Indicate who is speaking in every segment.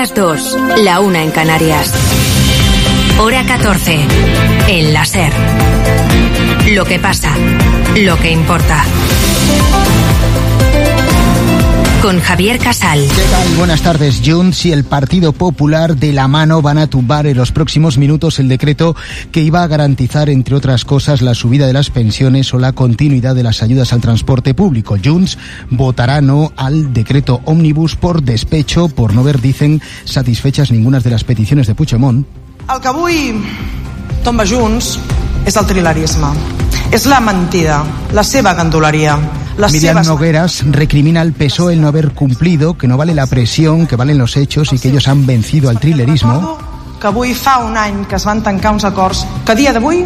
Speaker 1: las 2, la 1 en Canarias. Hora 14, en la SER. Lo que pasa, lo que importa. Con Javier Casal.
Speaker 2: ¿Qué tal? Buenas tardes. Junts y el Partido Popular de la mano van a tumbar en los próximos minutos el decreto que iba a garantizar, entre otras cosas, la subida de las pensiones o la continuidad de las ayudas al transporte público. Junts votará no al decreto Òmnibus por despecho, por no ver, dicen, satisfechas ninguna de las peticiones de Puigdemont.
Speaker 3: El que avui tomba Junts és el trilerisme, és la mentida, la seva ganduleria.
Speaker 2: Miriam Nogueras recrimina al PSOE el no haber cumplido, que no vale la presión, que valen los hechos y que ellos han vencido al trilerismo.
Speaker 3: Que avui fa un any que es van tancar uns acords que a dia d'avui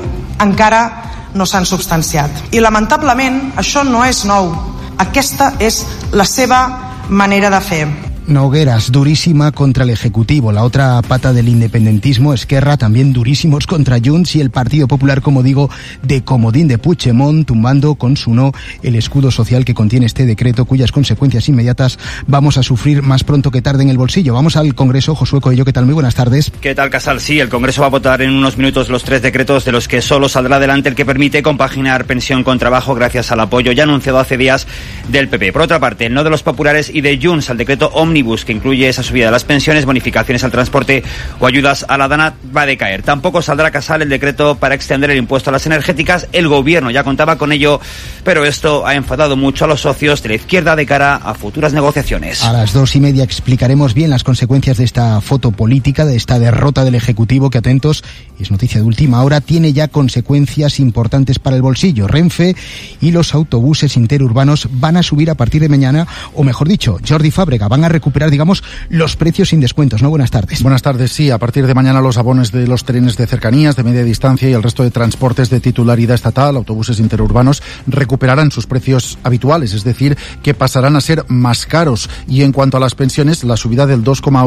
Speaker 3: encara no s'han substanciat. I lamentablement això no és nou. Aquesta és la seva manera de fer.
Speaker 2: Nogueras, durísima contra el Ejecutivo. La otra pata del independentismo, Esquerra, también durísimos contra Junts, y el Partido Popular, como digo, de comodín de Puigdemont, tumbando con su no el escudo social que contiene este decreto, cuyas consecuencias inmediatas vamos a sufrir más pronto que tarde en el bolsillo. Vamos al Congreso. Josué Coello, ¿qué tal? Muy buenas tardes.
Speaker 4: ¿Qué tal, Casal? Sí, el Congreso va a votar en unos minutos los 3 decretos, de los que solo saldrá adelante el que permite compaginar pensión con trabajo, gracias al apoyo ya anunciado hace días del PP. Por otra parte, el no de los populares y de Junts al decreto Òmnibus, que incluye esa subida de las pensiones, bonificaciones al transporte o ayudas a la dana, va a decaer. Tampoco saldrá, Casal, el decreto para extender el impuesto a las energéticas. El gobierno ya contaba con ello, pero esto ha enfadado mucho a los socios de la izquierda de cara a futuras negociaciones.
Speaker 2: A las 2:30 explicaremos bien las consecuencias de esta foto política, de esta derrota del Ejecutivo, que, atentos, es noticia de última hora, tiene ya consecuencias importantes para el bolsillo. Renfe y los autobuses interurbanos van a subir a partir de mañana, o mejor dicho, Jordi Fábrega, van a recuperar, digamos, los precios sin descuentos, ¿no? Buenas tardes.
Speaker 5: Buenas tardes, sí. A partir de mañana los abonos de los trenes de cercanías, de media distancia y el resto de transportes de titularidad estatal, autobuses interurbanos, recuperarán sus precios habituales, es decir, que pasarán a ser más caros. Y en cuanto a las pensiones, la subida del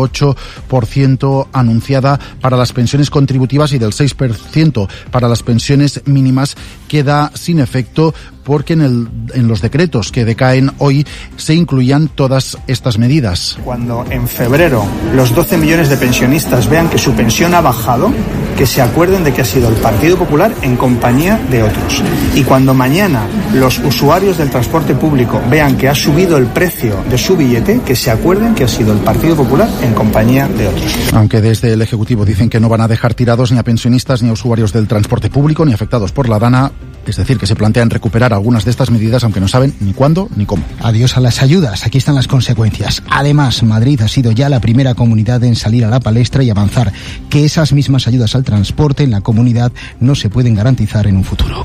Speaker 5: 2,8% anunciada para las pensiones contributivas y del 6% para las pensiones mínimas queda sin efecto, porque en los decretos que decaen hoy se incluían todas estas medidas.
Speaker 6: Cuando en febrero los 12 millones de pensionistas vean que su pensión ha bajado, que se acuerden de que ha sido el Partido Popular en compañía de otros. Y cuando mañana los usuarios del transporte público vean que ha subido el precio de su billete, que se acuerden que ha sido el Partido Popular en compañía de otros.
Speaker 5: Aunque desde el Ejecutivo dicen que no van a dejar tirados ni a pensionistas ni a usuarios del transporte público ni afectados por la dana, es decir, que se plantean recuperar algunas de estas medidas, aunque no saben ni cuándo ni cómo.
Speaker 2: Adiós a las ayudas, aquí están las consecuencias. Además, Madrid ha sido ya la primera comunidad en salir a la palestra y avanzar que esas mismas ayudas al transporte en la comunidad no se pueden garantizar en un futuro.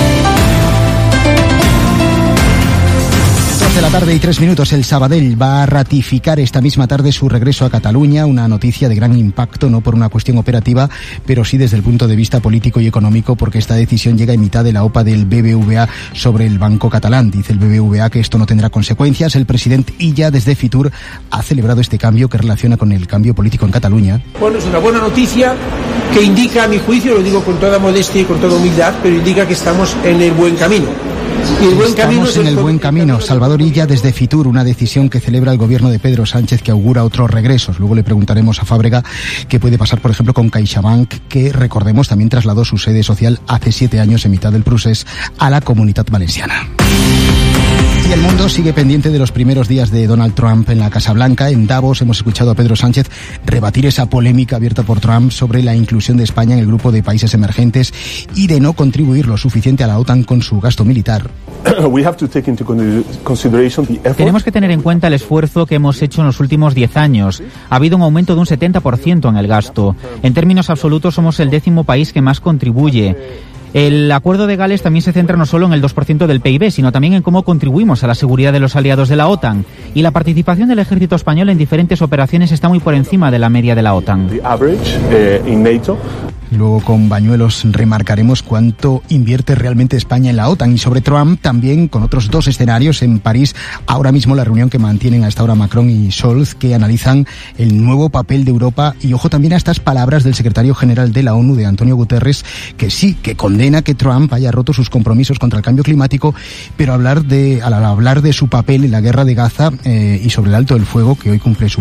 Speaker 2: 12:03 el Sabadell va a ratificar esta misma tarde su regreso a Cataluña, una noticia de gran impacto, no por una cuestión operativa, pero sí desde el punto de vista político y económico, porque esta decisión llega en mitad de la OPA del BBVA sobre el Banco Catalán. Dice el BBVA que esto no tendrá consecuencias. El presidente Illa, desde Fitur, ha celebrado este cambio que relaciona con el cambio político en Cataluña.
Speaker 7: Bueno, es una buena noticia que indica, a mi juicio, lo digo con toda modestia y con toda humildad, pero indica que estamos en el buen camino.
Speaker 2: Estamos en el buen camino. Salvador Illa, desde Fitur, una decisión que celebra el gobierno de Pedro Sánchez, que augura otros regresos. Luego le preguntaremos a Fábrega qué puede pasar, por ejemplo, con CaixaBank, que, recordemos, también trasladó su sede social hace 7 años, en mitad del procés, a la Comunitat Valenciana. Y el mundo sigue pendiente de los primeros días de Donald Trump en la Casa Blanca. En Davos hemos escuchado a Pedro Sánchez rebatir esa polémica abierta por Trump sobre la inclusión de España en el grupo de países emergentes y de no contribuir lo suficiente a la OTAN con su gasto militar.
Speaker 8: Tenemos que tener en cuenta el esfuerzo que hemos hecho en los últimos 10 años. Ha habido un aumento de un 70% en el gasto. En términos absolutos somos el 10º país que más contribuye. El acuerdo de Gales también se centra no solo en el 2% del PIB, sino también en cómo contribuimos a la seguridad de los aliados de la OTAN. Y la participación del ejército español en diferentes operaciones está muy por encima de la media de la OTAN.
Speaker 2: Luego, con Bañuelos, remarcaremos cuánto invierte realmente España en la OTAN. Y sobre Trump, también con otros 2 escenarios en París. Ahora mismo la reunión que mantienen a esta hora Macron y Scholz, que analizan el nuevo papel de Europa. Y ojo también a estas palabras del secretario general de la ONU, de Antonio Guterres, que sí, que condena que Trump haya roto sus compromisos contra el cambio climático, pero al hablar de su papel en la guerra de Gaza y sobre el alto del fuego, que hoy cumple su